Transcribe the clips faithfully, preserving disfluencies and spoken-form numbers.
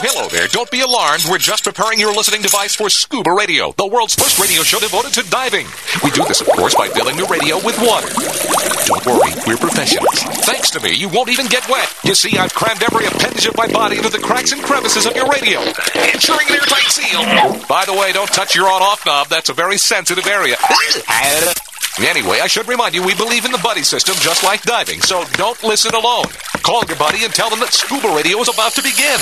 Hello there. Don't be alarmed. We're just preparing your listening device for Scuba Radio, the world's first radio show devoted to diving. We do this, of course, by filling the radio with water. Don't worry, we're professionals. Thanks to me, you won't even get wet. You see, I've crammed every appendage of my body into the cracks and crevices of your radio, ensuring an airtight seal. By the way, don't touch your on-off knob. That's a very sensitive area. Anyway, I should remind you, we believe in the buddy system just like diving, so don't listen alone. Call your buddy and tell them that Scuba Radio is about to begin.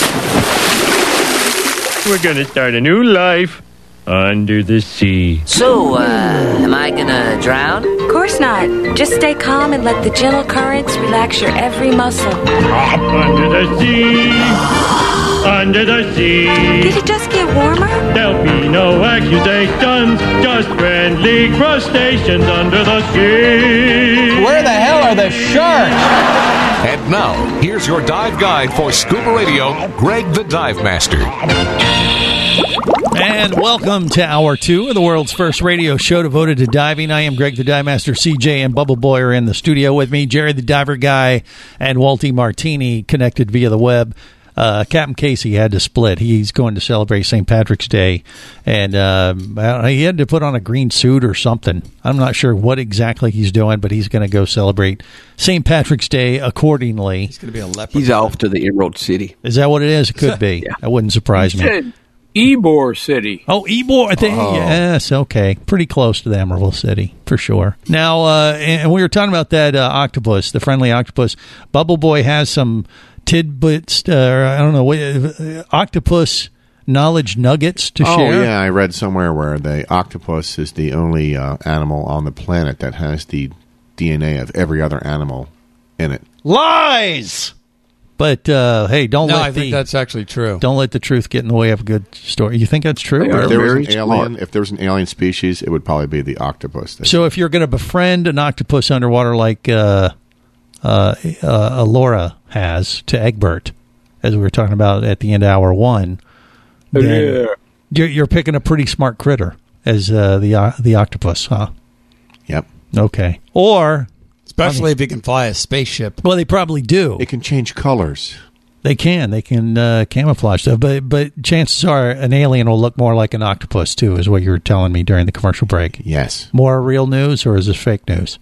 We're going to start a new life under the sea. So, uh, am I gonna drown? Of course not. Just stay calm and let the gentle currents relax your every muscle. Under the sea, under the sea. Did it just get warmer? There'll be no accusations, just friendly crustaceans under the sea. Where the hell are the sharks? And now, here's your dive guide for Scuba Radio, Greg the Dive Master. And welcome to Hour two of the world's first radio show devoted to diving. I am Greg the Dive Master. C J and Bubble Boy are in the studio with me. Jerry the Diver Guy and Walty Martini connected via the web. Uh, Captain Casey had to split. He's going to celebrate Saint Patrick's Day, and uh, he had to put on a green suit or something. I'm not sure what exactly he's doing, but he's going to go celebrate Saint Patrick's Day accordingly. He's going to be a leopard. He's off to the Emerald City. Is that what it is? It could be. Yeah. That wouldn't surprise me. Said Ybor City. Oh, Ybor. Oh. Yes, okay. Pretty close to the Emerald City, for sure. Now, uh, and we were talking about that uh, octopus, the friendly octopus. Bubble Boy has some tidbits, uh, I don't know, uh, octopus knowledge nuggets to oh, share. Oh, yeah, I read somewhere where the octopus is the only uh, animal on the planet that has the D N A of every other animal in it. Lies! But, uh, hey, don't no, let I the... think that's actually true. Don't let the truth get in the way of a good story. You think that's true? If there, was an very alien, smart. if there was an alien species, it would probably be the octopus. So if you're going to befriend an octopus underwater like uh, uh, uh, Alora has to Egbert, as we were talking about at the end of hour one, then Yeah. you're, you're picking a pretty smart critter as uh, the uh, the octopus, huh? Yep. Okay. Or... Especially I mean, if you can fly a spaceship. Well, they probably do. It can change colors. They can. They can uh, camouflage stuff. But but chances are an alien will look more like an octopus, too, is what you were telling me during the commercial break. Yes. More real news, or is this fake news?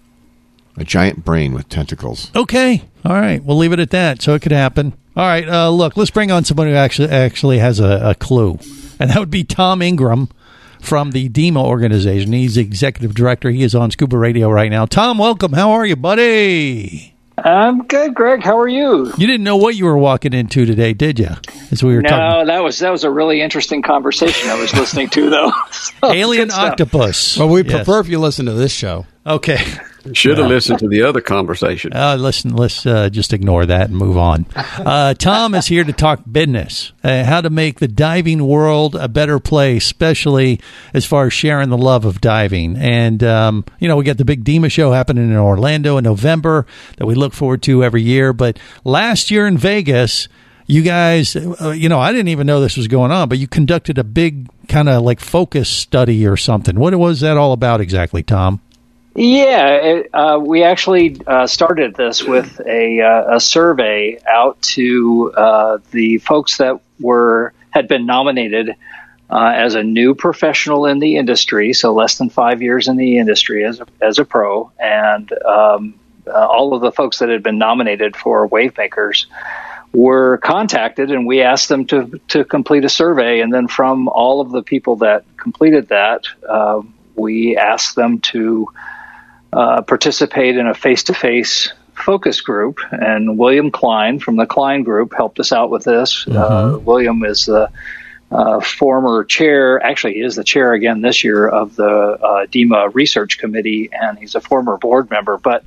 A giant brain with tentacles. Okay. All right. We'll leave it at that. So it could happen. All right. Uh, look, let's bring on someone who actually actually has a, a clue. And that would be Tom Ingram from the D E M A organization. He's the executive director. He is on Scuba Radio right now. Tom, welcome. How are you, buddy? I'm good, Greg. How are you? You didn't know what you were walking into today, did you? As we were no, talking. that was that was a really interesting conversation I was listening to, though. So, Alien octopus. Well, we Yes. prefer if you listen to this show. Okay. Should have listened to the other conversation. Uh, listen, let's uh, just ignore that and move on. Uh, Tom is here to talk business, uh, how to make the diving world a better place, especially as far as sharing the love of diving. And, um, you know, we got the big D E M A show happening in Orlando in November that we look forward to every year. But last year in Vegas, you guys, uh, you know, I didn't even know this was going on, but you conducted a big kind of like focus study or something. What was that all about exactly, Tom? Yeah, it, uh, we actually uh, started this with a, uh, a survey out to uh, the folks that were had been nominated uh, as a new professional in the industry, so less than five years in the industry as a, as a pro, and um, uh, all of the folks that had been nominated for Wavemakers were contacted, and we asked them to to complete a survey, and then from all of the people that completed that, uh, we asked them to Uh, participate in a face-to-face focus group, and William Klein from the Klein Group helped us out with this. Mm-hmm. Uh, William is the uh, former chair, actually he is the chair again this year of the uh, D E M A Research Committee, and he's a former board member. But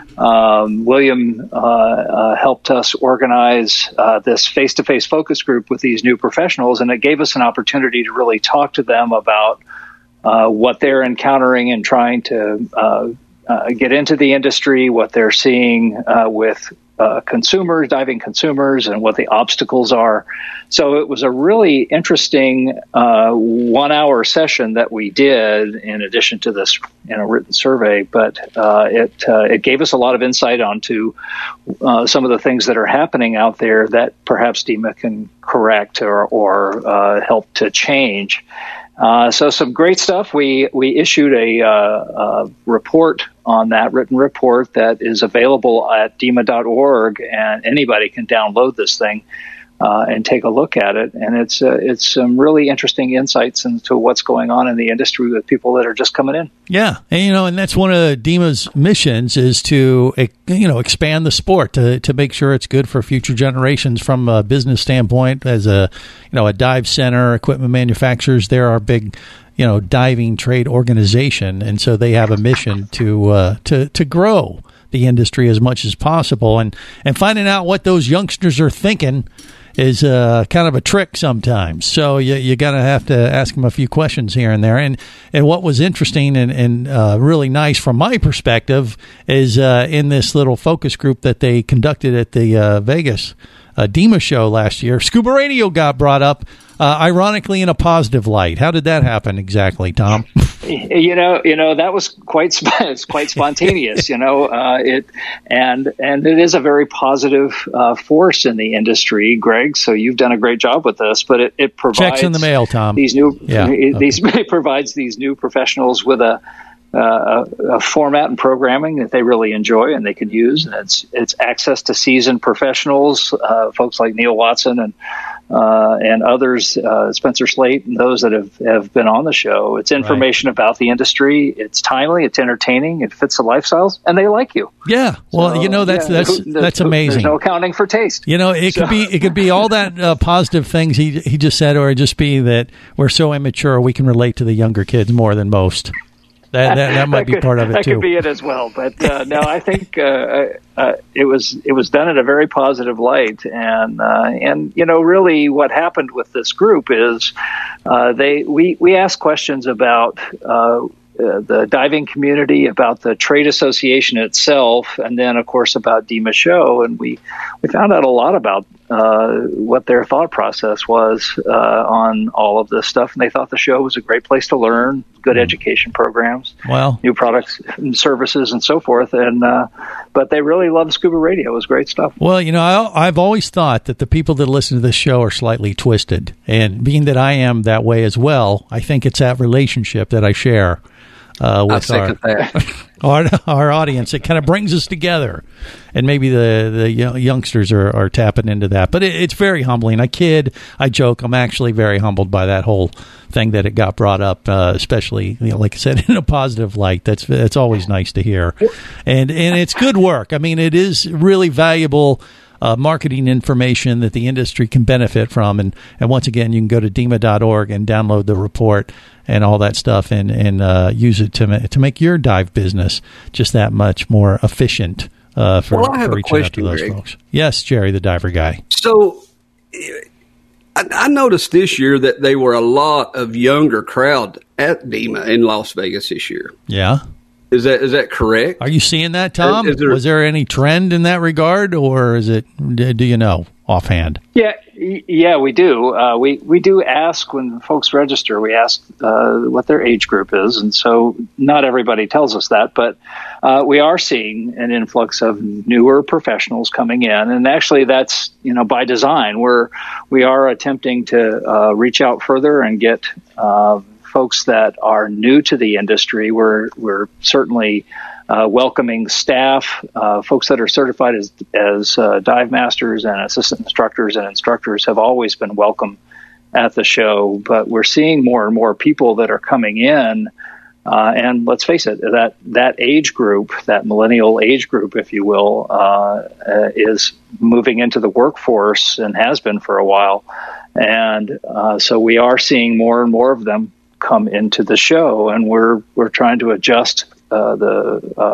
um, William uh, uh, helped us organize uh, this face-to-face focus group with these new professionals, and it gave us an opportunity to really talk to them about uh, what they're encountering and trying to uh, Uh, get into the industry, what they're seeing uh, with uh, consumers, diving consumers, and what the obstacles are. So it was a really interesting uh, one-hour session that we did in addition to this you know, written survey. But uh, it uh, it gave us a lot of insight onto uh, some of the things that are happening out there that perhaps DEMA can correct or, or uh, help to change. Uh, so some great stuff. We we issued a, uh, a report on that, written report that is available at DEMA dot org, and anybody can download this thing uh, and take a look at it. And it's uh, it's some really interesting insights into what's going on in the industry with people that are just coming in. Yeah, and you know, and that's one of DEMA's missions is to you know expand the sport to to make sure it's good for future generations from a business standpoint. As a you know a dive center, equipment manufacturers, they're our big you know diving trade organization, and so they have a mission to uh, to to grow the industry as much as possible, and and finding out what those youngsters are thinking is uh, kind of a trick sometimes. So you you got to have to ask them a few questions here and there. And and what was interesting and, and uh, really nice from my perspective is uh, in this little focus group that they conducted at the uh, Vegas uh, DEMA show last year, Scuba Radio got brought up, uh, ironically in a positive light. How did that happen exactly, Tom? You know, you know that was quite it's quite spontaneous. You know, uh, it and and it is a very positive uh, force in the industry, Greg. So you've done a great job with this, but it, it provides checks in the mail, Tom. These new, yeah, it, okay. these it provides these new professionals with a, uh, a format and programming that they really enjoy and they can use. And it's it's access to seasoned professionals, uh, folks like Neil Watson and. Uh, and others, uh, Spencer Slate, and those that have, have been on the show. It's information right. about the industry. It's timely. It's entertaining. It fits the lifestyles, and they like you. Yeah. Well, so, you know that's yeah, that's that's amazing. There's no accounting for taste. You know, it so. could be it could be all that uh, positive things he he just said, or it just be that we're so immature we can relate to the younger kids more than most. That, that, that might that could, be part of it that too. That could be it as well, but uh, no, I think uh, uh, it was it was done in a very positive light, and uh, and you know really what happened with this group is uh, they we we asked questions about. Uh, Uh, the diving community, about the trade association itself, and then, of course, about DEMA Show. And we, we found out a lot about uh, what their thought process was uh, on all of this stuff. And they thought the show was a great place to learn, good mm. education programs, well, new products and services, and so forth. And uh, but they really loved Scuba Radio. It was great stuff. Well, you know, I, I've always thought that the people that listen to this show are slightly twisted. And being that I am that way as well, I think it's that relationship that I share Uh, with our, our our audience. It kind of brings us together, and maybe the the youngsters are, are tapping into that. But it, it's very humbling. I kid, I joke. I'm actually very humbled by that whole thing that it got brought up, uh, especially you know, like I said, in a positive light. That's that's always nice to hear, and and it's good work. I mean, it is really valuable. Uh, marketing information that the industry can benefit from. And, and once again, you can go to DEMA dot org and download the report and all that stuff and, and uh, use it to, ma- to make your dive business just that much more efficient uh, for, well, I have for a reaching question, out to those Greg. folks. Yes, Jerry, the diver guy. So I, I noticed this year that there were a lot of younger crowd at DEMA in Las Vegas this year. Yeah. Is that is that correct? Are you seeing that, Tom? Is, is there, Was there any trend in that regard, or is it? Do you know offhand? Yeah, yeah, we do. Uh, we we do ask when folks register. We ask uh, what their age group is, and so not everybody tells us that, but uh, we are seeing an influx of newer professionals coming in, and actually that's you know by design. We're we are attempting to uh, reach out further and get. Uh, folks that are new to the industry. We're we're certainly uh, welcoming staff, uh, folks that are certified as as uh, dive masters and assistant instructors and instructors have always been welcome at the show. But we're seeing more and more people that are coming in. Uh, and let's face it, that that age group, that millennial age group, if you will, uh, uh, is moving into the workforce and has been for a while. And uh, so we are seeing more and more of them come into the show, and we're we're trying to adjust uh, the uh,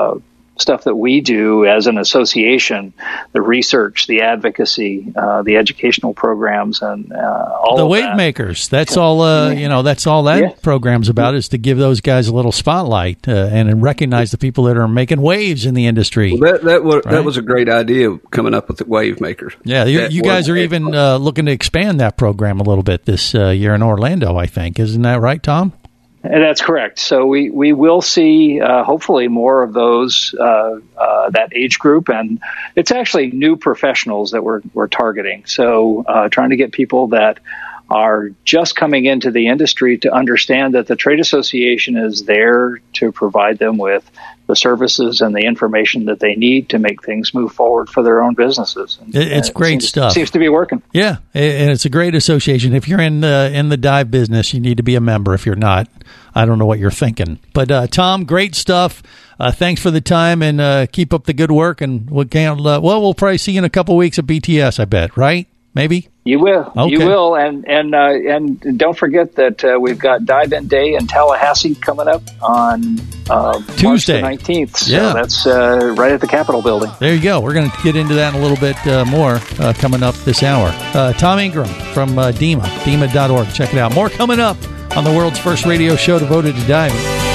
stuff that we do as an association, the research, the advocacy, uh, the educational programs, and uh, all the of wave that. makers. That's all. Uh, you know, that's all that Yeah. program's about, is to give those guys a little spotlight uh, and recognize the people that are making waves in the industry. Well, that that was, Right. that was a great idea, coming up with the wave makers. Yeah, you, That you guys was- are even uh, looking to expand that program a little bit this uh, year in Orlando, I think. Isn't that right, Tom? And that's correct. So we, we will see, uh, hopefully, more of those, uh, uh, that age group. And it's actually new professionals that we're, we're targeting. So uh, trying to get people that are just coming into the industry to understand that the trade association is there to provide them with the services and the information that they need to make things move forward for their own businesses. And, It- it's uh, it great seems, stuff. Seems to be working. Yeah, and it's a great association. If you're in the in the dive business, you need to be a member. If you're not, I don't know what you're thinking. But uh, Tom, great stuff. Uh, thanks for the time, and uh, keep up the good work. And we can, uh, well, we'll probably see you in a couple weeks at B T S. I bet, right? Maybe. You will. Okay. You will. And and uh, and don't forget that uh, we've got Dive In Day in Tallahassee coming up on uh, March Tuesday. the nineteenth. So Yeah. that's uh, right at the Capitol building. There you go. We're going to get into that in a little bit uh, more uh, coming up this hour. Uh, Tom Ingram from uh, D E M A, D E M A dot org. Check it out. More coming up on the world's first radio show devoted to diving.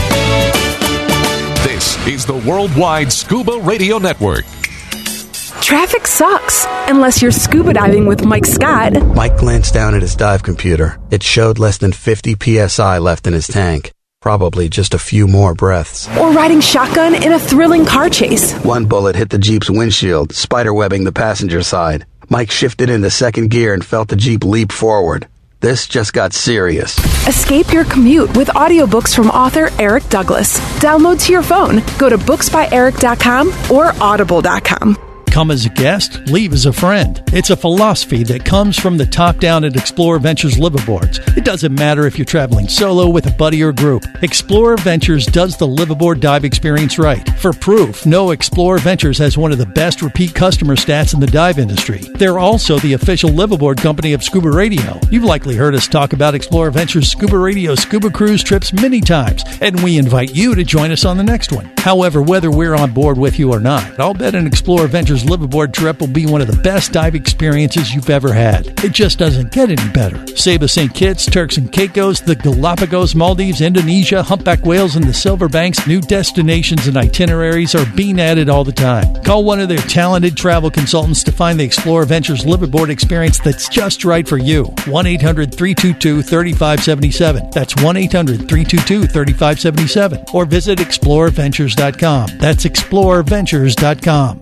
This is the Worldwide Scuba Radio Network. Traffic sucks, unless you're scuba diving with Mike Scott. Mike glanced down at his dive computer. It showed less than fifty P S I left in his tank. Probably just a few more breaths. Or riding shotgun in a thrilling car chase. One bullet hit the Jeep's windshield, spiderwebbing the passenger side. Mike shifted into second gear and felt the Jeep leap forward. This just got serious. Escape your commute with audiobooks from author Eric Douglas. Download to your phone. Go to books by eric dot com or audible dot com. Come as a guest, leave as a friend. It's a philosophy that comes from the top down at Explorer Ventures liveaboards. It doesn't matter if you're traveling solo, with a buddy, or group. Explorer Ventures does the liveaboard dive experience right. For proof, know Explorer Ventures has one of the best repeat customer stats in the dive industry. They're also the official liveaboard company of Scuba Radio. You've likely heard us talk about Explorer Ventures Scuba Radio scuba cruise trips many times, and we invite you to join us on the next one. However, whether we're on board with you or not, I'll bet an Explorer Ventures liveaboard trip will be one of the best dive experiences you've ever had. It just doesn't get any better. Saba Saint Kitts, Turks and Caicos, the Galapagos, Maldives, Indonesia, humpback whales, and the Silver Banks, new destinations and itineraries are being added all the time. Call one of their talented travel consultants to find the Explorer Ventures liveaboard experience that's just right for you. one eight hundred three two two three five seven seven. That's one eight hundred three two two three five seven seven. Or visit explorer ventures dot com. That's explorer ventures dot com.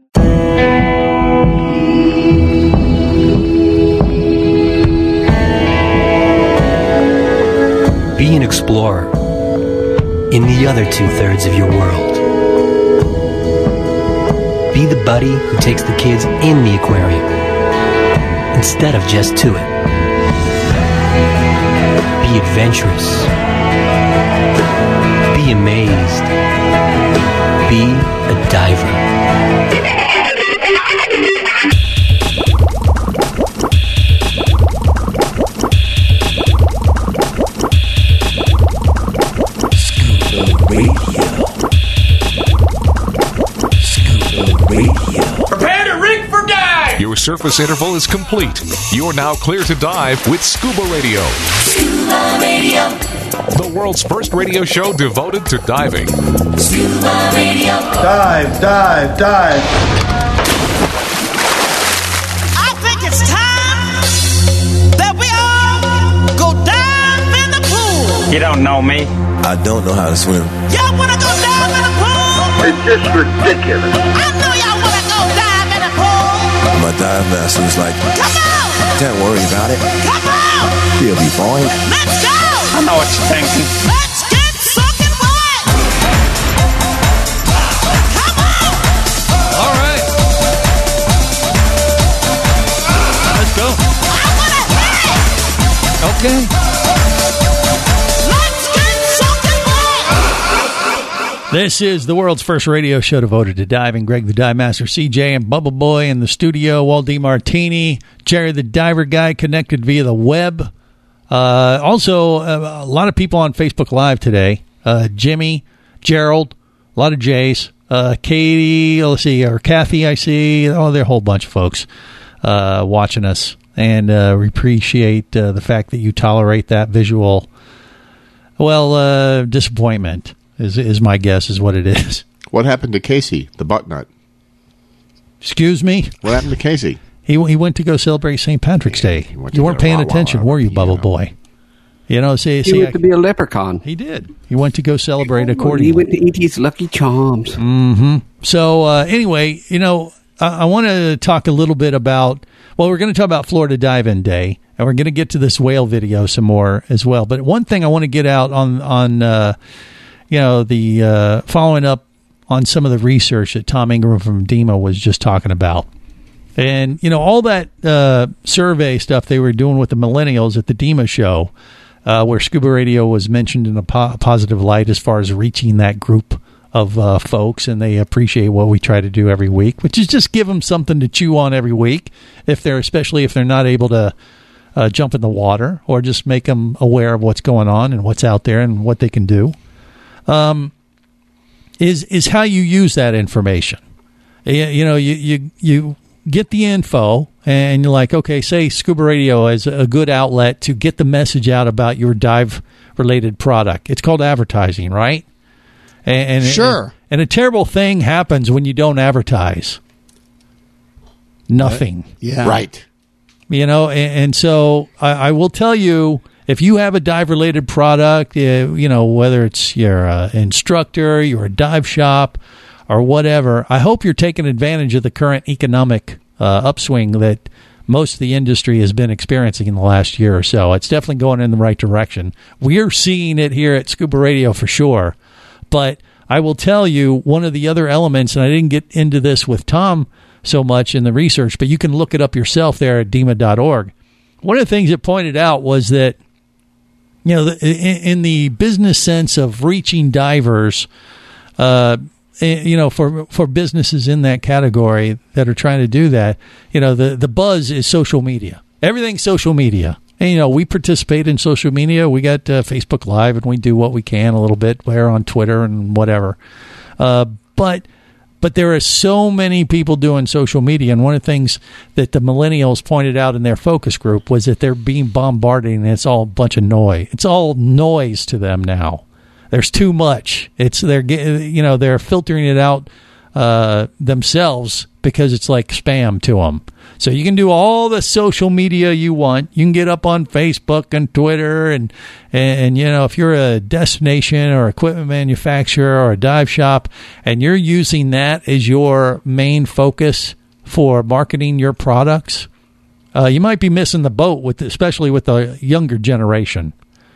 Be an explorer in the other two-thirds of your world. Be the buddy who takes the kids in the aquarium instead of just to it. Be adventurous. Be amazed. Be a diver. Prepare to rig for dive! Your surface interval is complete. You're now clear to dive with Scuba Radio. Scuba Radio. The world's first radio show devoted to diving. Scuba Radio. Dive, dive, dive. I think it's time that we all go dive in the pool. You don't know me. I don't know how to swim. Y'all want to go dive in the pool? It's just ridiculous. I know y'all want to go dive in the pool. My dive master was like, Come on. don't worry about it. Come on. He'll be fine. Let's go. I know what you're thinking. Let's get soaking wet. Come on. All right. Let's go. I want to hear it. Okay. Let's get soaking wet. This is the world's first radio show devoted to diving. Greg the Dive Master, C J, and Bubble Boy in the studio. Walt DeMartini, Jerry the Diver Guy, connected via the web. Uh, also, uh, a lot of people on Facebook Live today. Uh, Jimmy, Gerald, a lot of J's. uh, Katie, let's see, or Kathy, I see. Oh, there are a whole bunch of folks uh, watching us. And uh, we appreciate uh, the fact that you tolerate that visual, well, uh, disappointment is, is my guess is what it is. What happened to Casey, the butt nut? Excuse me? What happened to Casey? He he went to go celebrate Saint Patrick's Day. You weren't paying attention, were you, Bubble Boy? You know, see, he see, went I, to be a leprechaun. He did. He went to go celebrate oh, accordingly. He went to eat his Lucky Charms. Mm-hmm. So uh, anyway, you know, I, I want to talk a little bit about. Well, we're going to talk about Florida Dive-In Day, and we're going to get to this whale video some more as well. But one thing I want to get out on on uh, you know the uh, following up on some of the research that Tom Ingram from DEMA was just talking about. And, you know, all that uh, survey stuff they were doing with the millennials at the DEMA show, uh, where Scuba Radio was mentioned in a po- positive light as far as reaching that group of uh, folks, and they appreciate what we try to do every week, which is just give them something to chew on every week, if they're especially if they're not able to uh, jump in the water, or just make them aware of what's going on and what's out there and what they can do. Um, is is how you use that information. You, you know, you you you. get the info, and you're like, okay, say Scuba Radio is a good outlet to get the message out about your dive-related product. It's called advertising, right? And, and sure. And, and a terrible thing happens when you don't advertise. Nothing. Right. Yeah. Right. You know, and, and so I, I will tell you, if you have a dive-related product, uh, you know, whether it's your uh, instructor, you're a dive shop, or whatever, I hope you're taking advantage of the current economic uh, upswing that most of the industry has been experiencing in the last year or so. It's definitely going in the right direction. We're seeing it here at Scuba Radio for sure. But I will tell you, one of the other elements, and I didn't get into this with Tom so much in the research, but you can look it up yourself there at D E M A dot org. One of the things it pointed out was that, you know, in the business sense of reaching divers, uh, you know, for for businesses in that category that are trying to do that, you know, the, the buzz is social media. Everything's social media. And, you know, we participate in social media. We got uh, Facebook Live, and we do what we can a little bit. We're on Twitter and whatever. Uh, but but there are so many people doing social media. And one of the things that the millennials pointed out in their focus group was that they're being bombarded, and it's all a bunch of noise. It's all noise to them now. There's too much. It's they're you know they're filtering it out uh, themselves because it's like spam to them. So you can do all the social media you want. You can get up on Facebook and Twitter, and, and and you know if you're a destination or equipment manufacturer or a dive shop, and you're using that as your main focus for marketing your products, uh, you might be missing the boat with especially with the younger generation.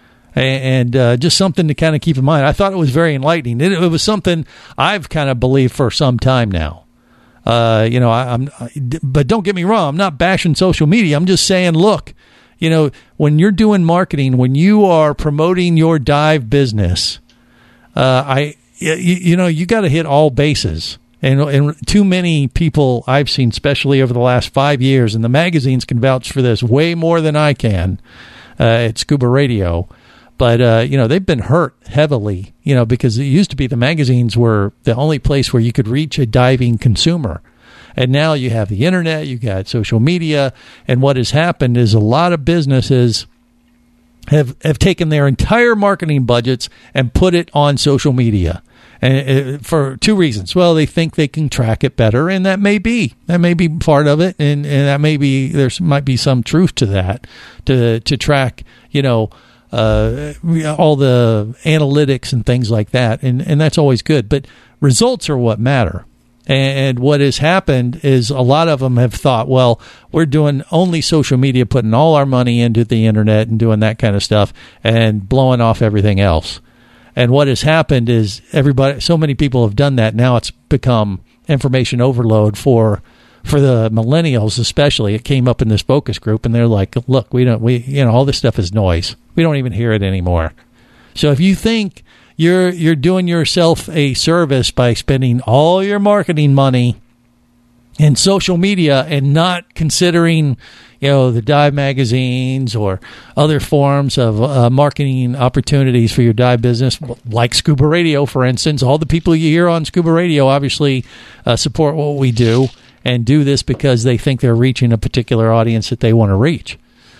And uh, just something to kind of keep in mind. I thought it was very enlightening. It, it was something I've kind of believed for some time now. Uh, you know, I, I'm, I, but don't get me wrong. I'm not bashing social media. I'm just saying, look, you know, when you're doing marketing, when you are promoting your dive business, uh, I, you, you know, you got to hit all bases. And, and too many people I've seen, especially over the last five years, and the magazines can vouch for this way more than I can uh, at Scuba Radio. But, uh, you know, they've been hurt heavily, you know, because it used to be the magazines were the only place where you could reach a diving consumer. And now you have the internet, you got social media. And what has happened is a lot of businesses have, have taken their entire marketing budgets and put it on social media. And it, for two reasons. Well, they think they can track it better, and that may be. That may be part of it. And, and that may be, there might be some truth to that, to, to track, you know, Uh, all the analytics and things like that, and and that's always good. But results are what matter. And what has happened is a lot of them have thought, well, we're doing only social media, putting all our money into the internet and doing that kind of stuff, and blowing off everything else. And what has happened is everybody, so many people have done that. Now it's become information overload for. For the millennials, especially. It came up in this focus group, and they're like, "Look, we don't, we, you know, all this stuff is noise. We don't even hear it anymore." So if you think you're you're doing yourself a service by spending all your marketing money in social media and not considering, you know, the dive magazines or other forms of uh, marketing opportunities for your dive business, like Scuba Radio, for instance. All the people you hear on Scuba Radio obviously uh, support what we do and do this because they think they're reaching a particular audience that they want to reach.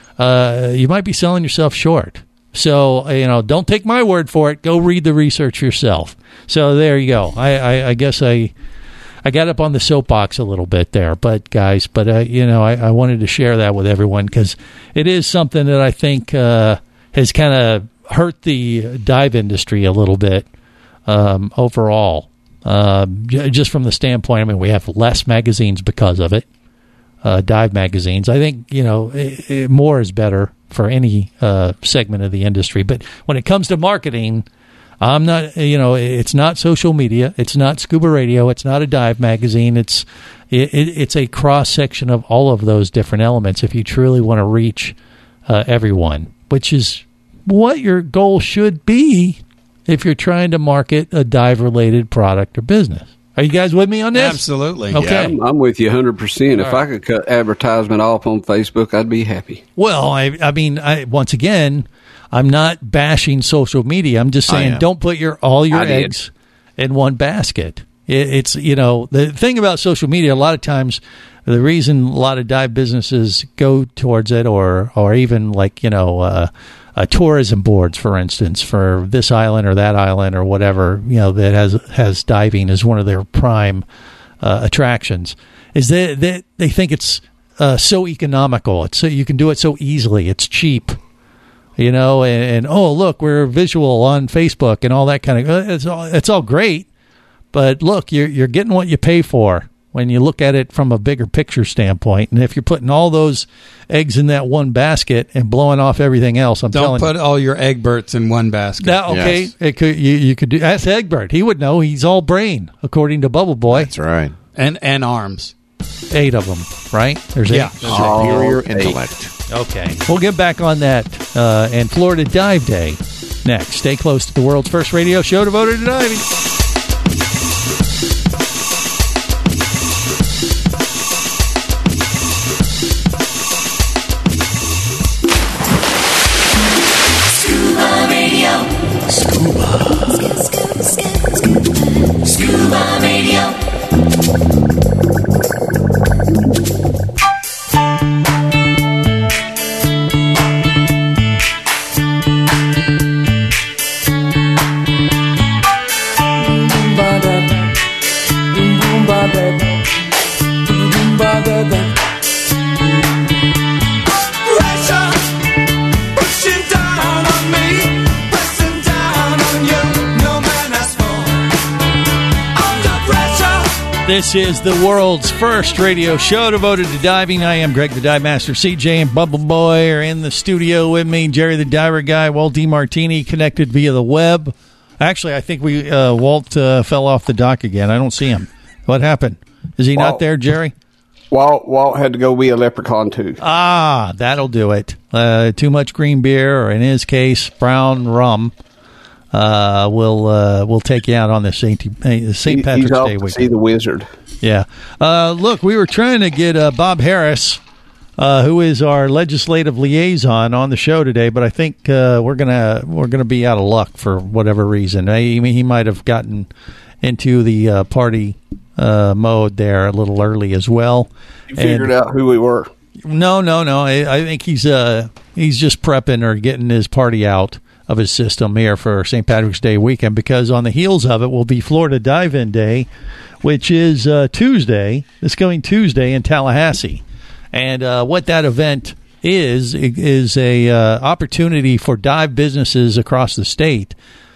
Uh, you might be selling yourself short. So, you know, don't take my word for it. Go read the research yourself. So there you go. I, I, I guess I... I got up on the soapbox a little bit there, but guys, but uh, you know, I, I wanted to share that with everyone because it is something that I think uh, has kind of hurt the dive industry a little bit um, overall. Uh, j- just from the standpoint, I mean, we have less magazines because of it, uh, dive magazines. I think, you know, it, it, more is better for any uh, segment of the industry. But when it comes to marketing, I'm not, you know, it's not social media. It's not Scuba Radio. It's not a dive magazine. It's it, it's a cross section of all of those different elements if you truly want to reach uh, everyone, which is what your goal should be if you're trying to market a dive-related product or business. Are you guys with me on this? Absolutely. Okay. Yeah, I'm, I'm with you one hundred percent. If All right. I could cut advertisement off on Facebook, I'd be happy. Well, I, I mean, I, once again, I'm not bashing social media. I'm just saying don't put your all your I did. eggs in one basket. It, it's, you know, the thing about social media, a lot of times, the reason a lot of dive businesses go towards it or, or even like, you know, uh, uh, tourism boards, for instance, for this island or that island or whatever, you know, that has has diving as one of their prime uh, attractions, is that they, they think it's uh, so economical. It's so you can do it so easily. It's cheap, you know, and, and oh, look, we're visual on Facebook and all that kind of. It's all it's all great, but look, you're you're getting what you pay for when you look at it from a bigger picture standpoint. And if you're putting all those eggs in that one basket and blowing off everything else, I'm Don't telling put you. all your Egberts in one basket. That, okay, Yes. it could, you, you could do. Ask Egbert. He would know. He's all brain, according to Bubble Boy. That's right. And and arms. Eight of them, right? There's Yeah. eight. Superior intellect. Okay. We'll get back on that uh, and Florida Dive Day next. Stay close to the world's first radio show devoted to diving. Scuba Radio. Scuba. Scuba Radio. Pressure pushing down on me, pressing down on you. No man has fallen under pressure. This is the world's first radio show devoted to diving. I am Greg the Dive Master. C J and Bubble Boy are in the studio with me. Jerry the Diver Guy, Walt DiMartini connected via the web. Actually, I think we uh, Walt uh, fell off the dock again. I don't see him. What happened? Is he not Walt. there, Jerry? Walt, Walt had to go be a leprechaun, too. Ah, that'll do it. Uh, too much green beer, or in his case, brown rum, uh, will uh, will take you out on the Saint uh, Saint He- Patrick's he's off Day to weekend. see the wizard. Yeah. Uh, look, we were trying to get uh, Bob Harris, uh, who is our legislative liaison, on the show today, but I think uh, we're gonna we're gonna be out of luck for whatever reason. I mean, he might have gotten into the uh, party uh, mode there a little early as well. You figured And- out who we were. No, no, no. I, I think he's uh he's just prepping or getting his party out of his system here for Saint Patrick's Day weekend, because on the heels of it will be Florida Dive-In Day, which is uh, Tuesday, this coming Tuesday in Tallahassee. And uh, what that event is, is a uh, opportunity for dive businesses across the state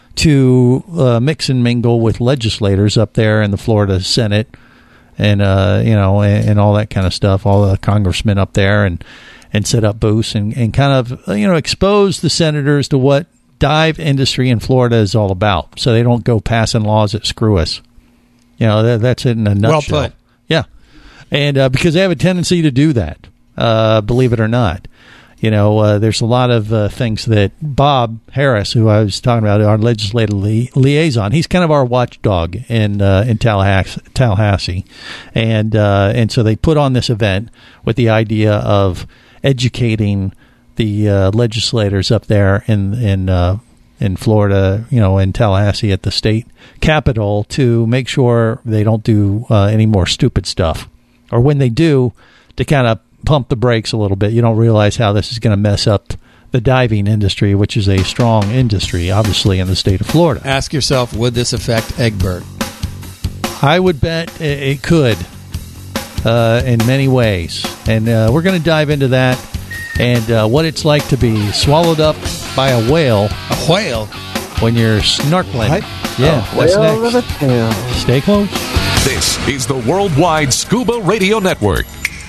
to uh, mix and mingle with legislators up there in the Florida Senate and, uh, you know, and, and all that kind of stuff, all the congressmen up there, and, and set up booths and, and kind of, you know, expose the senators to what dive industry in Florida is all about, so they don't go passing laws that screw us. You know, that, that's it in a nutshell. Well put. Yeah. And uh, because they have a tendency to do that, uh, believe it or not. You know, uh, there's a lot of uh, things that Bob Harris, who I was talking about, our legislative li- liaison, he's kind of our watchdog in uh, in Tallahassee, Tallahassee, and uh, and so they put on this event with the idea of educating the uh, legislators up there in in uh, in Florida, you know, in Tallahassee at the state capitol, to make sure they don't do uh, any more stupid stuff, or when they do, to kind of pump the brakes a little bit. You don't realize how this is going to mess up the diving industry, which is a strong industry, obviously, in the state of Florida. Ask yourself, would this affect Egbert? I would bet it could uh, in many ways. And uh, we're going to dive into that and uh, what it's like to be swallowed up by a whale. A whale? When you're snorkeling. What? Yeah, Oh, that's whale next. of a tail. Stay close. This is the Worldwide Scuba Radio Network.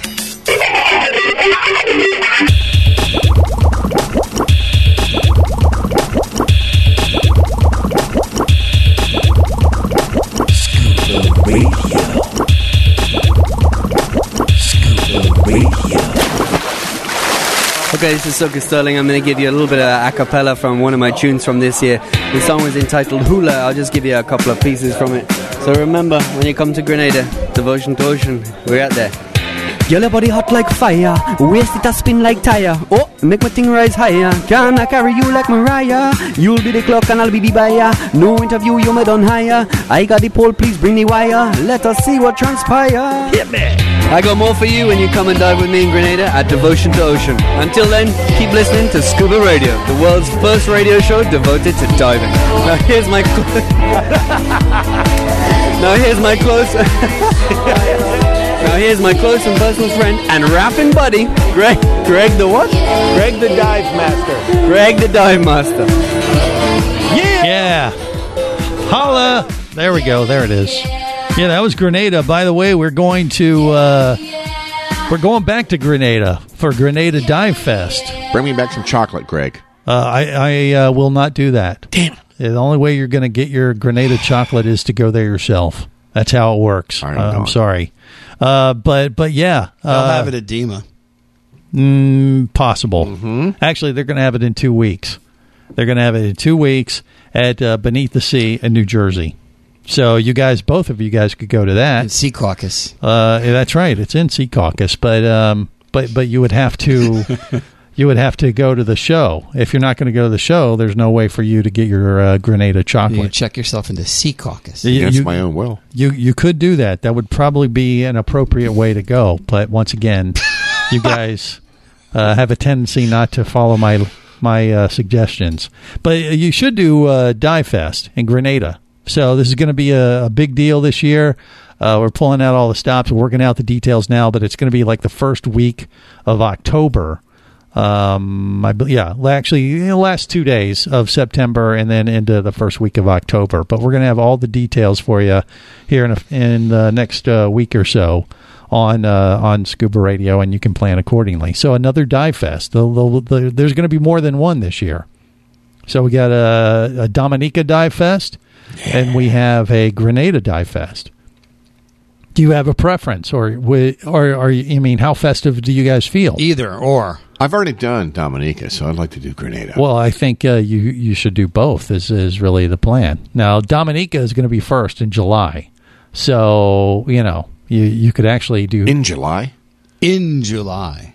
Scuba Radio. Scuba Radio. Okay, this is Soka Sterling. I'm going to give you a little bit of a cappella from one of my tunes from this year. The song was entitled Hula. I'll just give you a couple of pieces from it. So remember, when you come to Grenada, devotion to ocean, we're out there. Girl, your body hot like fire, waist it a spin like tire. Oh, make my thing rise higher. Can I carry you like Mariah? You'll be the clock and I'll be the buyer. No interview, you may done higher. I got the pole, please bring the wire. Let us see what transpire. Hit me. I got more for you when you come and dive with me in Grenada at Devotion to Ocean. Until then, keep listening to Scuba Radio, the world's first radio show devoted to diving. Now here's my cl- now here's my close. Now here's my close and personal friend and rapping buddy, Greg. Greg the what? Greg the Dive Master. Greg the Dive Master. Yeah. Yeah. Holla. There we go. There it is. Yeah, that was Grenada. By the way, we're going to uh, we're going back to Grenada for Grenada Dive Fest. Bring me back some chocolate, Greg. Uh, I, I uh, will not do that. Damn. The only way you're going to get your Grenada chocolate is to go there yourself. That's how it works. Uh, I'm sorry. Uh, but but yeah. They'll uh, have it at DEMA. Mm, possible. Mm-hmm. Actually, they're going to have it in two weeks. They're going to have it in two weeks at uh, Beneath the Sea in New Jersey. So you guys, both of you guys could go to that. In Sea Caucus. Uh, that's right. It's in Sea Caucus. But um, but but you would have to you would have to go to the show. If you're not going to go to the show, there's no way for you to get your uh, Grenada chocolate. You check yourself into Sea Caucus. You- Against you- my own will. You you could do that. That would probably be an appropriate way to go. But once again, you guys uh, have a tendency not to follow my my uh, suggestions. But you should do uh, Dive Fest in Grenada. So this is going to be a, a big deal this year. Uh, we're pulling out all the stops. We're working out the details now, but it's going to be like the first week of October. Um, I, be- yeah, actually, the last two days of September and then into the first week of October. But we're going to have all the details for you here in, a, in the next uh, week or so on uh, on Scuba Radio, and you can plan accordingly. So another Dive Fest. The, the, the, there's going to be more than one this year. So we got a, a Dominica Dive Fest, yeah. and we have a Grenada Dive Fest. Do you have a preference, or or are you? I mean, how festive do you guys feel? Either or. I've already done Dominica, so I'd like to do Grenada. Well, I think uh, you you should do both. Is is really the plan. Now, Dominica is going to be first in July, so you know you you could actually do in July. In July.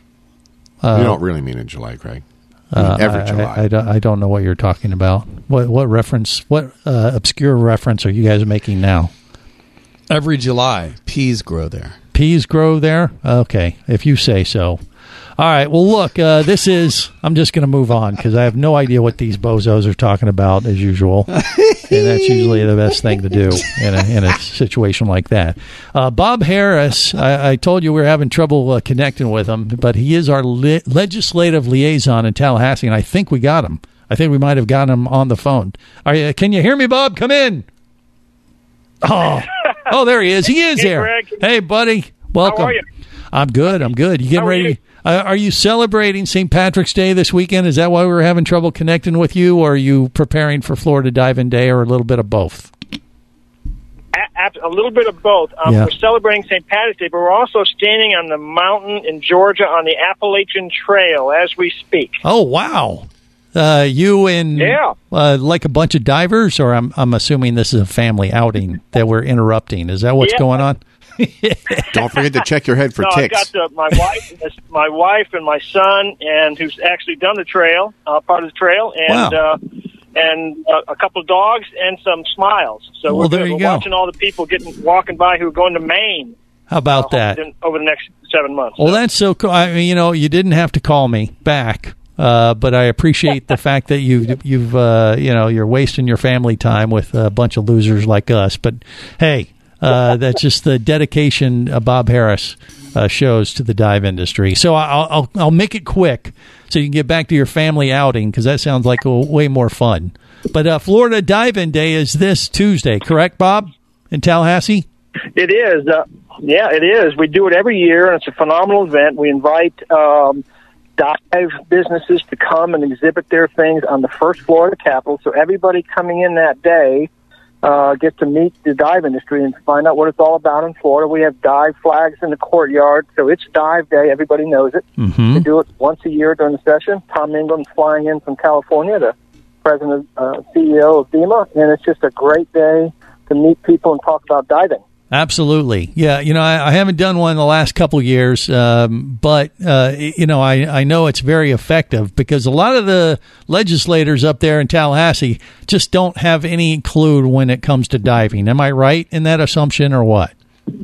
Uh, you don't really mean in July, Greg. I mean Uh, every I, July. I, I, don't, I don't know what you're talking about. What what reference? What uh, obscure reference are you guys making now? Every July, peas grow there. Peas grow there? Okay, if you say so. All right, well, look, uh, this is... I'm just going to move on because I have no idea what these bozos are talking about, as usual. And that's usually the best thing to do in a, in a situation like that. Uh, Bob Harris, I, I told you we were having trouble uh, connecting with him, but he is our li- legislative liaison in Tallahassee, and I think we got him. I think we might have gotten him on the phone. Are you, can you hear me, Bob? Come in. Oh, oh, there he is. He is Hey, there. Greg. Hey, buddy. Welcome. How are you? I'm good. I'm good. You getting How are ready? you? Uh, are you celebrating Saint Patrick's Day this weekend? Is that why we were having trouble connecting with you, or are you preparing for Florida Diving Day, or a little bit of both? A, a little bit of both. Um, Yeah. We're celebrating Saint Patrick's Day, but we're also standing on the mountain in Georgia on the Appalachian Trail as we speak. Oh, wow. Uh, you and Yeah. uh, like a bunch of divers, or I'm I'm assuming this is a family outing that we're interrupting. Is that what's Yeah. going on? Don't forget to check your head for no, ticks. I've got the, my wife, my wife and my son, and who's actually done the trail, uh, part of the trail, and Wow. uh, and uh, a couple of dogs and some smiles. So Well, we're, there good. you we're go. watching all the people getting walking by who are going to Maine. How about that? in- over the next seven months. Well, that's so cool. I mean, you know, you didn't have to call me back, uh, but I appreciate the fact that you've, you've uh, you know, you're wasting your family time with a bunch of losers like us. But hey, uh, that's just the dedication uh, Bob Harris uh, shows to the dive industry. So I'll, I'll I'll make it quick so you can get back to your family outing, because that sounds like a, way more fun. But uh, Florida Dive-In Day is this Tuesday, correct, Bob, in Tallahassee? It is. Uh, yeah, it is. We do it every year, and it's a phenomenal event. We invite um, dive businesses to come and exhibit their things on the first floor of the Capitol. So everybody coming in that day uh, gets to meet the dive industry and find out what it's all about in Florida. We have dive flags in the courtyard, so it's Dive Day. Everybody knows it. Mm-hmm. We do it once a year during the session. Tom England's flying in from California, the president, uh, C E O of DEMA, and it's just a great day to meet people and talk about diving. Absolutely. Yeah, you know, I, I haven't done one in the last couple of years, um, but, uh, you know, I, I know it's very effective because a lot of the legislators up there in Tallahassee just don't have any clue when it comes to diving. Am I right in that assumption or what?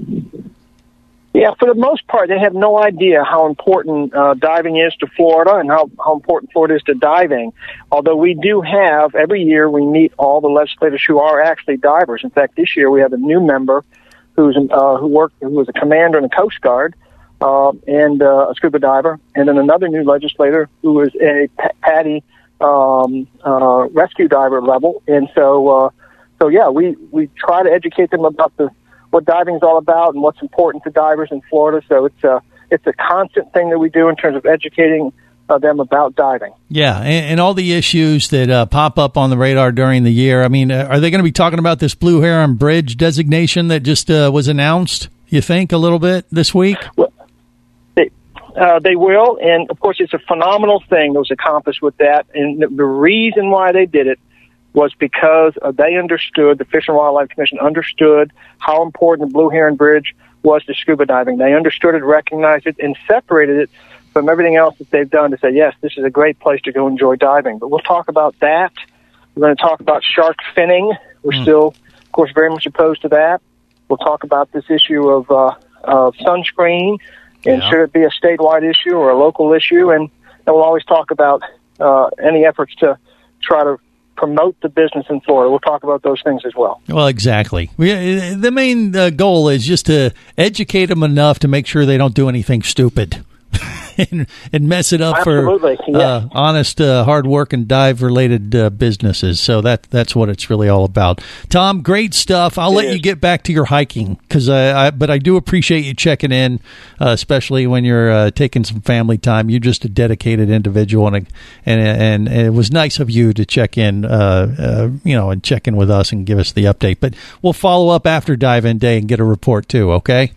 Yeah, for the most part, they have no idea how important uh, diving is to Florida and how, how important Florida is to diving. Although we do have, every year we meet all the legislators who are actually divers. In fact, this year we have a new member who's uh, who worked who was a commander in the Coast Guard uh, and uh, a scuba diver, and then another new legislator who was a p- PADI um, uh, rescue diver level. And so, uh, so yeah, we, we try to educate them about the what diving is all about and what's important to divers in Florida. So it's a it's a constant thing that we do in terms of educating uh, them about diving. Yeah, and, and all the issues that uh, pop up on the radar during the year. I mean, uh, are they going to be talking about this Blue Heron Bridge designation that just uh, was announced, you think, a little bit this week? Well, they, uh, they will, and of course it's a phenomenal thing that was accomplished with that. And the, the reason why they did it was because uh, they understood, the Fish and Wildlife Commission understood how important the Blue Heron Bridge was to scuba diving. They understood it, recognized it, and separated it from everything else that they've done to say, yes, this is a great place to go enjoy diving. But we'll talk about that. We're going to talk about shark finning. We're mm. still, of course, very much opposed to that. We'll talk about this issue of, uh, of sunscreen, and yeah. should it be a statewide issue or a local issue. And, and we'll always talk about uh, any efforts to try to promote the business in Florida. We'll talk about those things as well. Well, exactly. We, the main uh, goal is just to educate them enough to make sure they don't do anything stupid and, and mess it up Absolutely. for yeah. uh, honest, uh, hard-working, dive-related uh, businesses. So that that's what it's really all about. Tom, great stuff. I'll It let is. you get back to your hiking, because I, I, but I do appreciate you checking in, uh, especially when you're uh, taking some family time. You're just a dedicated individual, and and and, and it was nice of you to check in, uh, uh, you know, and check in with us and give us the update. But we'll follow up after Dive-In Day and get a report too. Okay.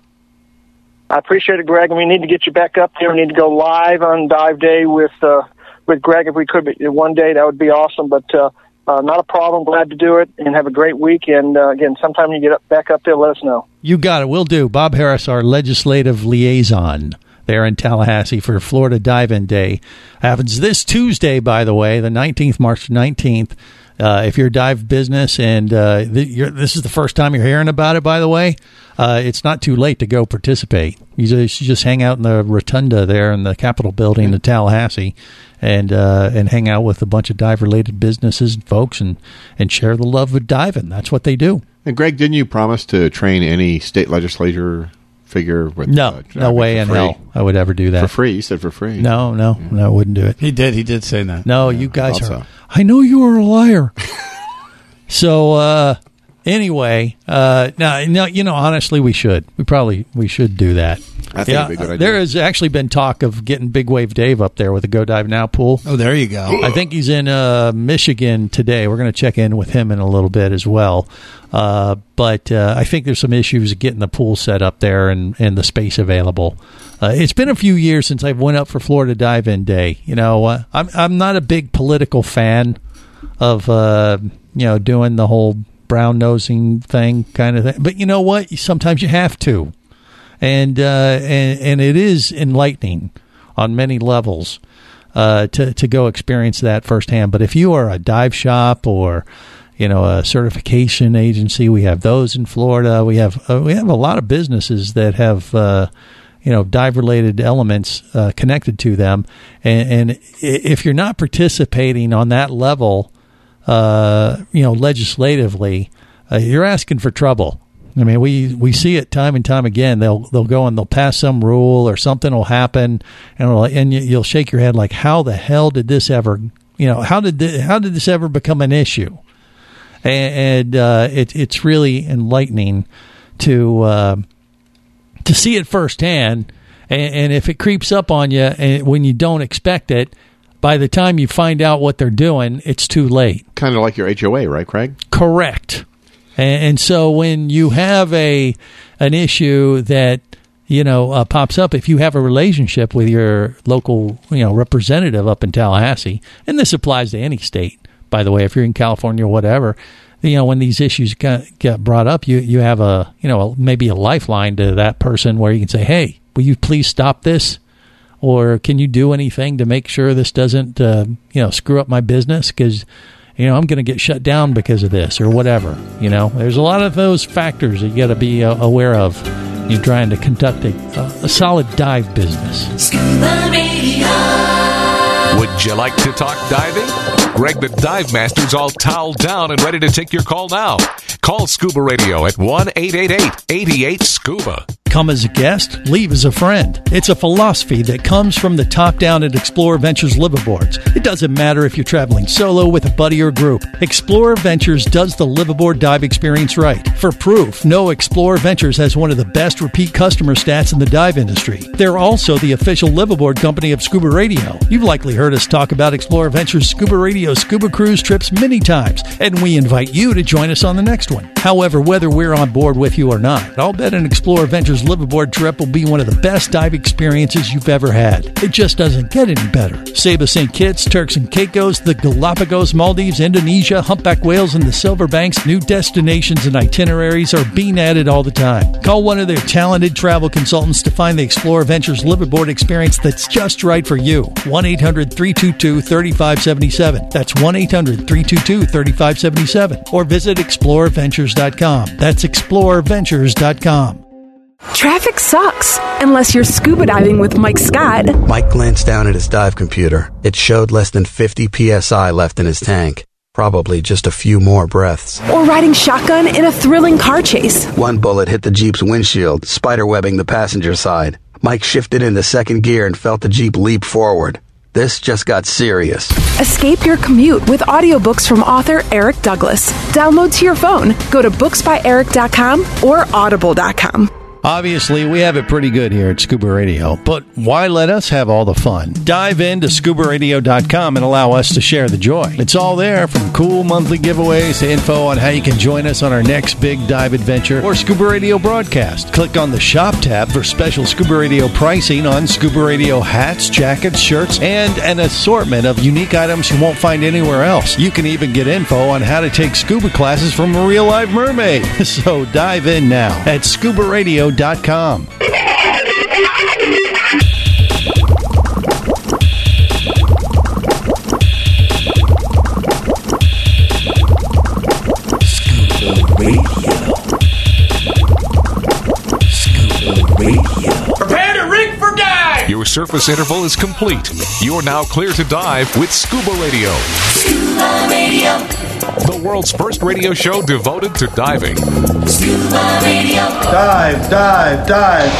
I appreciate it, Greg, and we need to get you back up there. We need to go live on Dive Day with uh, with Greg if we could. But one day, that would be awesome. But uh, uh, not a problem. Glad to do it, and have a great week. And uh, again, sometime you get up, back up there, let us know. You got it. We'll do. Bob Harris, our legislative liaison there in Tallahassee for Florida Dive-In Day. Happens this Tuesday, by the way, the nineteenth, March nineteenth. Uh, if you're a dive business and uh, th- you're, this is the first time you're hearing about it, by the way, uh, it's not too late to go participate. You just, you just hang out in the rotunda there in the Capitol building in Tallahassee and uh, and hang out with a bunch of dive-related businesses and folks and, and share the love of diving. That's what they do. And, Greg, didn't you promise to train any state legislature figure with no uh, no way in hell I would ever do that for free? You said for free. No, no, yeah. no, I wouldn't do it. He did. He did say that. No, yeah, you guys I are. so. I know you are a liar. so uh, anyway, uh, now, now you know, honestly, we should. We probably we should do that. I think yeah, it'd be a good idea. there has actually been talk of getting Big Wave Dave up there with a Go Dive Now pool. Oh, there you go. I think he's in uh, Michigan today. We're going to check in with him in a little bit as well. Uh, but uh, I think there's some issues getting the pool set up there and, and the space available. Uh, it's been a few years since I went up for Florida Dive-In Day. You know, uh, I'm I'm not a big political fan of uh, you know doing the whole brown nosing thing kind of thing. But you know what? Sometimes you have to, and uh, and and it is enlightening on many levels uh, to to go experience that firsthand. But if you are a dive shop or you know a certification agency, we have those in Florida. We have uh, we have a lot of businesses that have. Uh, you know, dive-related elements uh, connected to them. And, and if you're not participating on that level, uh, you know, legislatively, uh, you're asking for trouble. I mean, we, we see it time and time again. They'll they'll go and they'll pass some rule or something will happen, and it'll, and you'll shake your head like, how the hell did this ever, you know, how did this, how did this ever become an issue? And, and uh, it, it's really enlightening to uh, to see it firsthand. And, and if it creeps up on you and when you don't expect it, by the time you find out what they're doing, it's too late. Kind of like your H O A, right, Craig? Correct. And, and so when you have a an issue that you know uh, pops up, if you have a relationship with your local you know representative up in Tallahassee, and this applies to any state, by the way, if you're in California or whatever, you know when these issues get, get brought up, you you have a you know maybe a lifeline to that person where you can say, hey, will you please stop this? Or can you do anything to make sure this doesn't, uh, you know, screw up my business? Because, you know, I'm going to get shut down because of this or whatever. You know, there's a lot of those factors that you got to be uh, aware of. You're trying to conduct a, a solid dive business. Scuba Radio. Would you like to talk diving? Greg the Dive Master's all toweled down and ready to take your call now. Call Scuba Radio at one eight eight eight, eight eight, SCUBA. Come as a guest, leave as a friend. It's a philosophy that comes from the top down at Explorer Ventures liveaboards. It doesn't matter if you're traveling solo with a buddy or group. Explorer Ventures does the liveaboard dive experience right. For proof, know Explorer Ventures has one of the best repeat customer stats in the dive industry. They're also the official liveaboard company of Scuba Radio. You've likely heard us talk about Explorer Ventures Scuba Radio scuba cruise trips many times, and we invite you to join us on the next one. However, whether we're on board with you or not, I'll bet an Explorer Ventures liveaboard trip will be one of the best dive experiences you've ever had. It just doesn't get any better. Saba Saint Kitts, Turks and Caicos, the Galapagos, Maldives, Indonesia, humpback whales, and the Silver Banks, new destinations and itineraries are being added all the time. Call one of their talented travel consultants to find the Explorer Ventures liveaboard experience that's just right for you. one eight hundred, three two two, three five seven seven. That's one eight hundred, three two two, three five seven seven. Or visit explorer ventures dot com. That's explorer ventures dot com. Traffic sucks, unless you're scuba diving with Mike Scott. Mike glanced down at his dive computer. It showed less than fifty P S I left in his tank. Probably just a few more breaths. Or riding shotgun in a thrilling car chase. One bullet hit the Jeep's windshield, spiderwebbing the passenger side. Mike shifted into second gear and felt the Jeep leap forward. This just got serious. Escape your commute with audiobooks from author Eric Douglas. Download to your phone. Go to books by eric dot com or audible dot com. Obviously, we have it pretty good here at Scuba Radio, but why let us have all the fun? Dive into scuba radio dot com and allow us to share the joy. It's all there, from cool monthly giveaways to info on how you can join us on our next big dive adventure or Scuba Radio broadcast. Click on the Shop tab for special Scuba Radio pricing on Scuba Radio hats, jackets, shirts, and an assortment of unique items you won't find anywhere else. You can even get info on how to take scuba classes from a real-life mermaid. So dive in now at scuba radio dot com. Scuba Radio. Scuba Radio. Prepare to rig for dive! Your surface interval is complete. You're now clear to dive with Scuba Radio. Scuba Radio. The world's first radio show devoted to diving. Scuba Radio. Dive, dive, dive.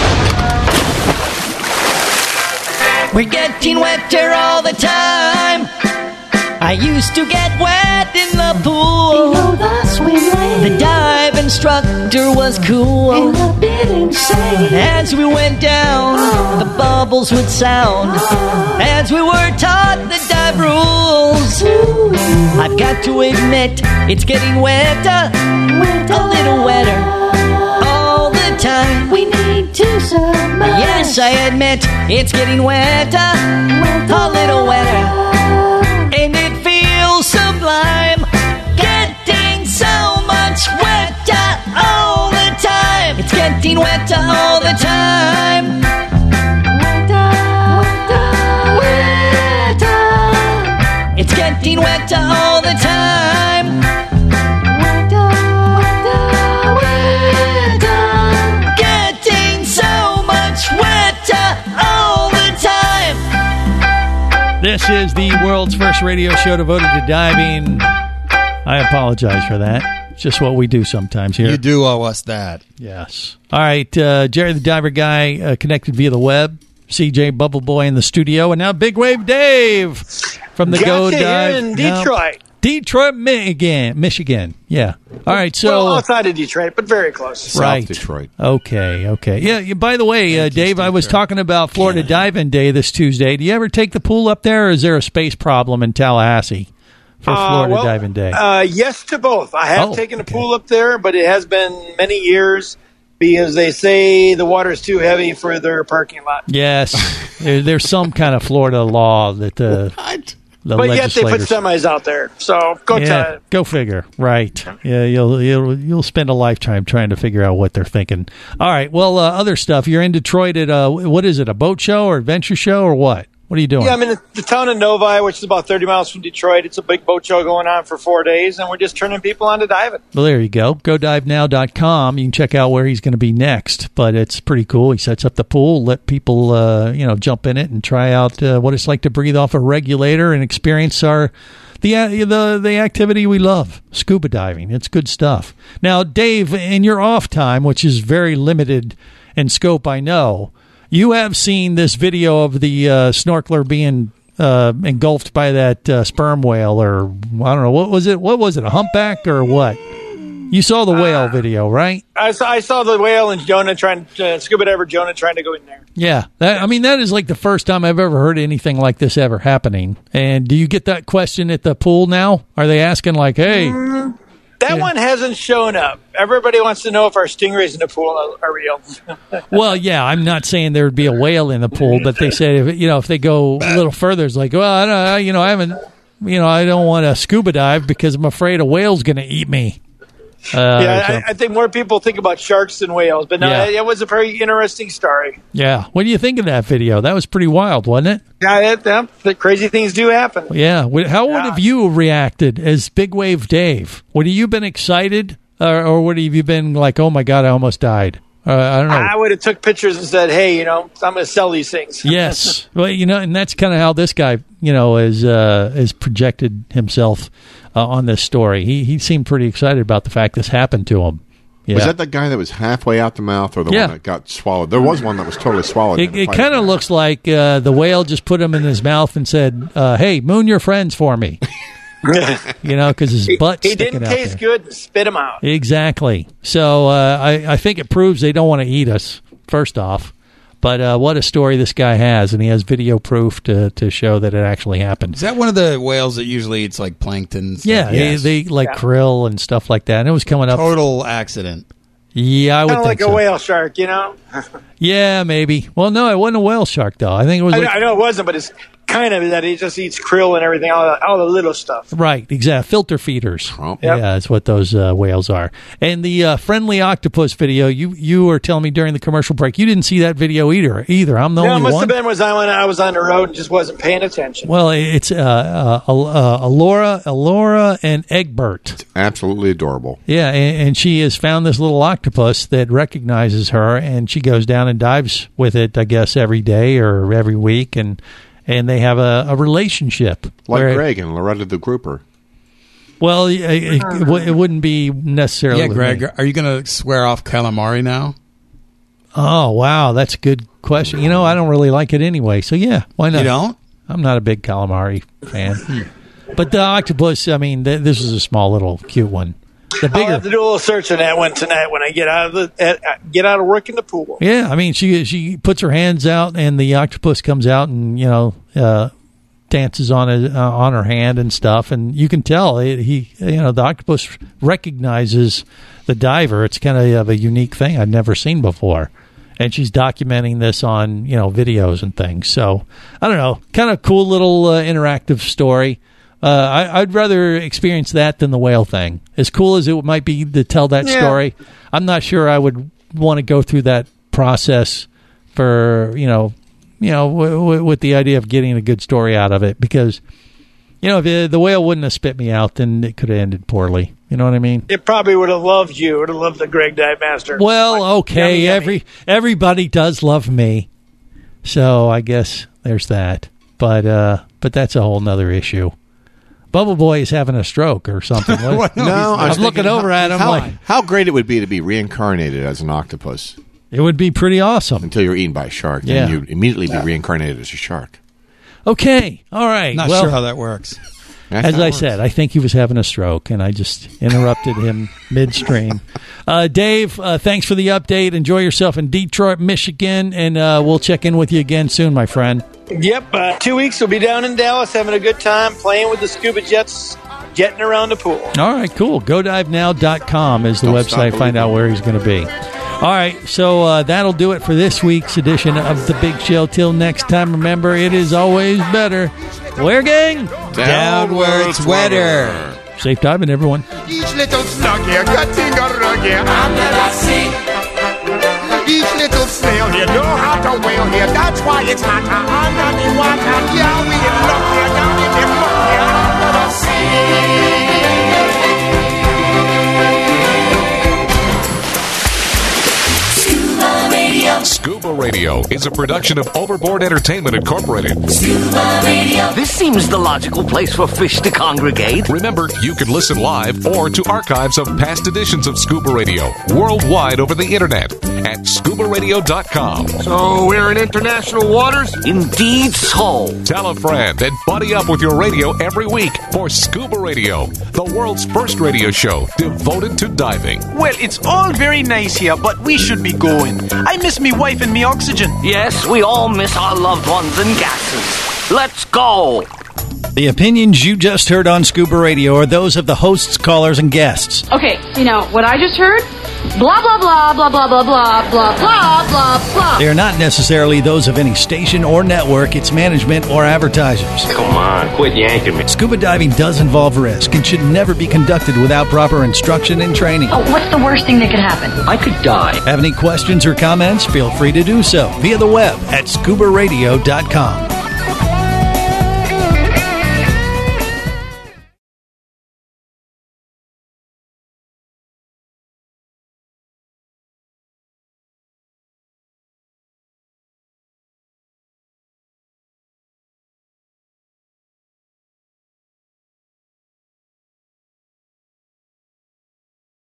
We're getting wetter all the time. I used to get wet in the pool. Below the swim lane. The dive and instructor was cool. And a bit insane. As we went down, Oh. the bubbles would sound. Oh. As we were taught the dive rules. Ooh. I've got to admit, it's getting wetter, Wetter. a little wetter, all the time. We need to submerge. Yes, I admit, it's getting wetter, a little wetter, and it feels sublime. Getting so much wetter all the time. It's getting wetter all the time. It's getting wetter all the time. Getting so much wetter all the time. This is the world's first radio show devoted to diving. I apologize for that. It's just what we do sometimes here. You do owe us that. Yes. All right, uh, Jerry the Diver Guy uh, connected via the web. C J Bubble Boy in the studio, and now Big Wave Dave from the Gotcha Go here Dive. in now- Detroit. Detroit, Michigan. Michigan. Yeah. All right, so. Well, outside of Detroit, but very close. Right. Detroit. Okay, okay. Yeah, yeah, by the way, uh, Dave, I was talking about Florida Diving Day this Tuesday. Do you ever take the pool up there, or is there a space problem in Tallahassee for Uh, Florida well, Diving Day? Uh, yes to both. I have Oh, taken a pool up there, but it has been many years because they say the water is too heavy for their parking lot. Yes. there, there's some kind of Florida law that uh, the But yet they put legislators... semis out there, so go yeah, tell it. go figure. Right. Yeah, you'll you'll you'll spend a lifetime trying to figure out what they're thinking. All right. Well, uh, other stuff. You're in Detroit at uh, what is it? A boat show or adventure show or what? What are you doing? Yeah, I'm in the, the town of Novi, which is about thirty miles from Detroit. It's a big boat show going on for four days, and we're just turning people on to diving. Well, there you go. go dive now dot com. You can check out where he's going to be next, but it's pretty cool. He sets up the pool, let people, uh, you know, jump in it and try out uh, what it's like to breathe off a regulator and experience our the uh, the the activity we love, scuba diving. It's good stuff. Now, Dave, in your off time, which is very limited in scope, I know, you have seen this video of the uh, snorkeler being uh, engulfed by that uh, sperm whale, or I don't know, what was it? What was it? A humpback or what? You saw the whale video, right? I saw, I saw the whale and Jonah trying, uh, scuba diver Jonah trying to go in there. Yeah, that, I mean that is like the first time I've ever heard anything like this ever happening. And do you get that question at the pool now? Are they asking like, "Hey"? Mm, that one hasn't shown up. Everybody wants to know if our stingrays in the pool are, are real. Well, yeah, I'm not saying there would be a whale in the pool, but they said if you know if they go a little further, it's like, well, I don't, I, you know, I haven't, you know, I don't want to scuba dive because I'm afraid a whale's going to eat me. Uh, yeah, so- I, I think more people think about sharks than whales, but no, Yeah. it, it was a very interesting story. yeah. What do you think of that video? That was pretty wild, wasn't it? Yeah, it, yeah, the crazy things do happen. Yeah. Would- How would have you reacted as Big Wave Dave? Would have you been excited, or, or would have you been like, "Oh my God, I almost died"? Uh, I don't know. I would have took pictures and said, "Hey, you know, I'm going to sell these things." Yes. Well, you know, and that's kind of how this guy, you know, is uh, is projected himself uh, on this story. He he seemed pretty excited about the fact this happened to him. Yeah. Was that the guy that was halfway out the mouth, or the Yeah. one that got swallowed? There was one that was totally swallowed. It, in the it fight. kind of looks like uh, the whale just put him in his mouth and said, uh, "Hey, moon your friends for me." You know, because his butt's He sticking didn't out taste there. good and spit him out. Exactly. So uh, I, I think it proves they don't want to eat us, first off. But uh, what a story this guy has, and he has video proof to, to show that it actually happened. Is that one of the whales that usually eats like plankton? and stuff? Yeah, Yes. they, they eat like Yeah. krill and stuff like that. And it was coming up. Total accident. Yeah, I would Kind of think like so. a whale shark, you know? Yeah, maybe. Well, no, it wasn't a whale shark, though. I think it was I, like... know, I know it wasn't, but it's kind of that he just eats krill and everything, all the, all the little stuff. Right, exactly. Filter feeders. Yep. Yeah, that's what those uh, whales are. And the uh, friendly octopus video, you you were telling me during the commercial break, you didn't see that video either. Either I'm the No, it only must one. have been was I when I was on the road and just wasn't paying attention. Well, it's uh, uh, Al- uh, Alora, Alora, and Egbert. Absolutely adorable. Yeah, and, and she has found this little octopus that recognizes her, and she goes down and dives with it, I guess, every day or every week, and and they have a, a relationship. Like where- Greg and Loretta the Grouper. Well, it, it, it w- it wouldn't be necessarily. Yeah, with Greg, me. are you going to swear off calamari now? Oh, wow, that's a good question. You know, I don't really like it anyway, so yeah, why not? You don't? I'm not a big calamari fan. But the octopus, I mean, th- this is a small little cute one. The bigger. I'll have to do a little search on that one tonight when I get out of the at, get out of work in the pool. Yeah, I mean, she she puts her hands out, and the octopus comes out, and you know, uh, dances on it uh, on her hand and stuff, and you can tell it, he, you know, the octopus recognizes the diver. It's kind of a unique thing I've never seen before, and she's documenting this on, you know, videos and things. So I don't know, kind of cool little uh, interactive story. Uh, I, I'd rather experience that than the whale thing. As cool as it might be to tell that Yeah. story, I'm not sure I would want to go through that process for, you know, you know, w- w- with the idea of getting a good story out of it. Because, you know, if it, the whale wouldn't have spit me out, then it could have ended poorly. You know what I mean? It probably would have loved you. It would have loved the Greg Dive Master. Well, okay, Yummy, yummy. every everybody does love me, so I guess there's that. But uh, but that's a whole nother issue. Bubble Boy is having a stroke or something. What? No, I was thinking looking over how, at him how, like how great it would be to be reincarnated as an octopus. It would be pretty awesome until you're eaten by a shark. Yeah. Then you'd immediately be reincarnated as a shark. Okay, all right. Not well, sure how that works. That's as how it I works. said, I think he was having a stroke, and I just interrupted him midstream. Uh, Dave, uh, thanks for the update. Enjoy yourself in Detroit, Michigan, and uh, we'll check in with you again soon, my friend. Yep, uh, two weeks we'll be down in Dallas having a good time playing with the scuba jets, jetting around the pool. All right, cool. go dive now dot com is the Don't website. stop Find out where he's going to be. All right, so uh, that'll do it for this week's edition of The Big Show. Till next time, remember, it is always better. Where, gang? Down where it's wetter. Safe diving, everyone. Each little slug here, cutting a rug here under the sea. Each little snail here know how to whale here. That's why it's hotter under the water. Yeah, we in luck here, down in the muck here under the sea. Scuba Radio. Scuba Radio is a production of Overboard Entertainment Incorporated. Scuba Radio. This seems the logical place for fish to congregate. Remember, you can listen live or to archives of past editions of Scuba Radio worldwide over the internet at scuba radio dot com. So we're in international waters? Indeed so. Tell a friend and buddy up with your radio every week for Scuba Radio, the world's first radio show devoted to diving. Well, it's all very nice here, but we should be going. I miss me wife and me oxygen. Yes, we all miss our loved ones and gases. Let's go. The opinions you just heard on Scuba Radio are those of the hosts, callers, and guests. Okay, you know, what I just heard? Blah, blah, blah, blah, blah, blah, blah, blah, blah, blah, blah. They are not necessarily those of any station or network, its management, or advertisers. Come on, quit yanking me. Scuba diving does involve risk and should never be conducted without proper instruction and training. Oh, what's the worst thing that could happen? I could die. Have any questions or comments? Feel free to do so via the web at scuba radio dot com.